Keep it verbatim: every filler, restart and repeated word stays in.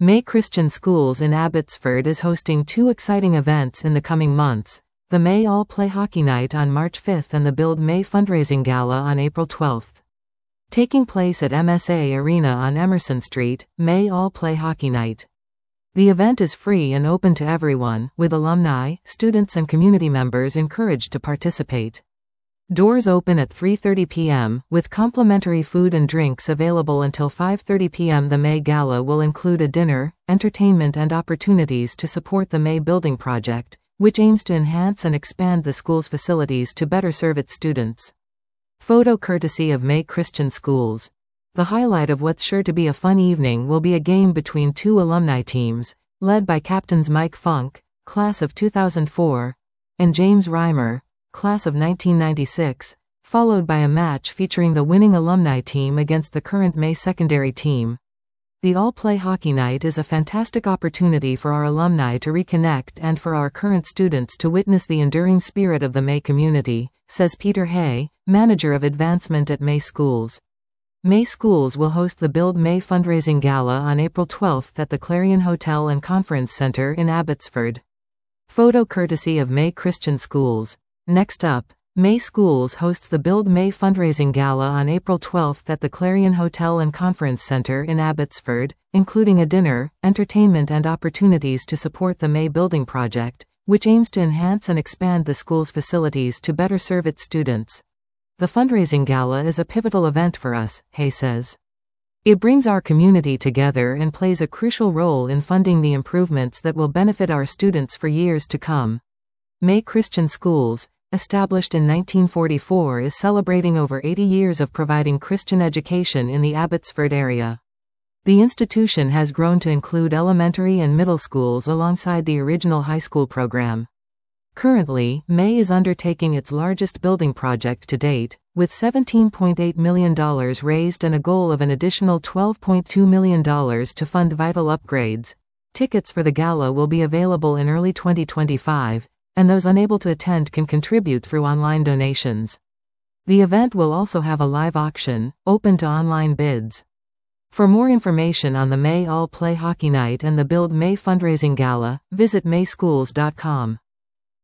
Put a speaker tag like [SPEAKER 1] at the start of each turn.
[SPEAKER 1] May Christian Schools in Abbotsford is hosting two exciting events in the coming months: the May All Play Hockey Night on March fifth and the Build May Fundraising Gala on April twelfth. Taking place at M S A Arena on Emerson Street, May All Play Hockey Night. The event is free and open to everyone, with alumni, students and community members encouraged to participate. Doors open at three thirty p m, with complimentary food and drinks available until five thirty p m The May Gala will include a dinner, entertainment and opportunities to support the May Building Project, which aims to enhance and expand the school's facilities to better serve its students. Photo courtesy of May Christian Schools. The highlight of what's sure to be a fun evening will be a game between two alumni teams, led by captains Mike Funk, class of two thousand four, and James Reimer, class of nineteen ninety-six, followed by a match featuring the winning alumni team against the current May secondary team. The All Play Hockey Night is a fantastic opportunity for our alumni to reconnect and for our current students to witness the enduring spirit of the May community, says Peter Hay, manager of advancement at May Schools. May Schools will host the Build May Fundraising Gala on April twelfth at the Clarion Hotel and Conference Center in Abbotsford. Photo courtesy of May Christian Schools. Next up, May Schools hosts the Build May Fundraising Gala on April twelfth at the Clarion Hotel and Conference Center in Abbotsford, including a dinner, entertainment and opportunities to support the May Building Project, which aims to enhance and expand the school's facilities to better serve its students. The fundraising gala is a pivotal event for us, Hay says. It brings our community together and plays a crucial role in funding the improvements that will benefit our students for years to come. May Christian Schools, established in nineteen forty-four, is celebrating over eighty years of providing Christian education in the Abbotsford area. The institution has grown to include elementary and middle schools alongside the original high school program. Currently, May is undertaking its largest building project to date, with seventeen point eight million dollars raised and a goal of an additional twelve point two million dollars to fund vital upgrades. Tickets for the gala will be available in early twenty twenty-five, and those unable to attend can contribute through online donations. The event will also have a live auction, open to online bids. For more information on the May All Play Hockey Night and the Build May Fundraising Gala, visit may schools dot com.